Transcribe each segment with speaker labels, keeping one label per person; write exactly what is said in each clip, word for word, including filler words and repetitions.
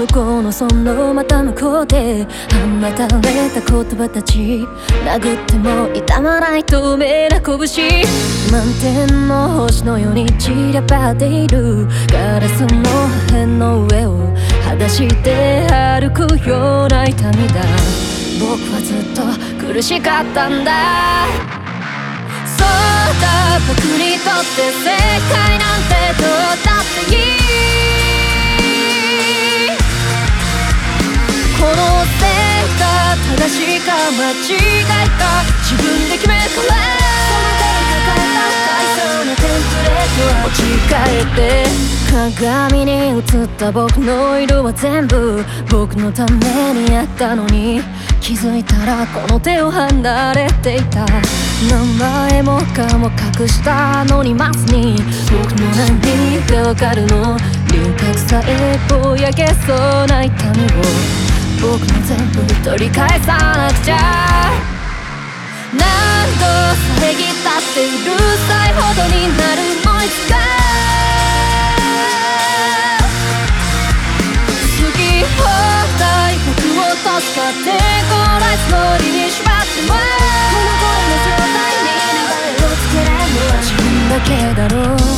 Speaker 1: 向こうのそのまた向こうで放たれた言葉たち、殴っても痛まない透明な拳、満天の星のように散らばっているガラスの破片の上を裸足で歩くような痛みだ。僕はずっと苦しかったんだ。そうだ、僕にとって世界なんてどうだっていい。この線が正しいか間違いか自分で決めるから、その手に抱えた大層なテンプレートは持ち帰って、鏡に映った僕の色は全部僕のためにあったのに、気づいたらこの手を離れていた。名前も顔も隠したのにマスに僕の何がわかるの。輪郭さえぼやけそうな痛みを僕も全部取り返さなくちゃ。何度遮ったってうるさいほどになるもいつか。好き放題僕をとしかってこないつもりにしまっても、この声の状態に名前をつけられるのは自分だけだろう。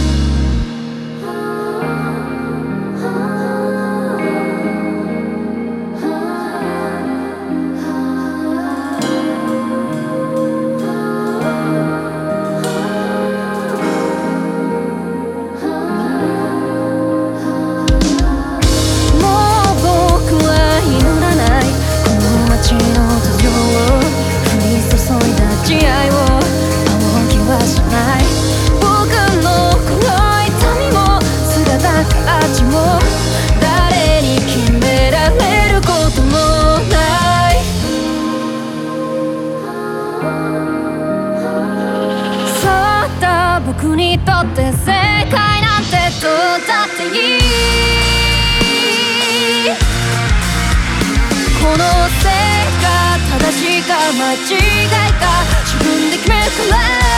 Speaker 1: 僕にとって世界なんてどうだっていい。この線が正しいか間違いか自分で決めるから。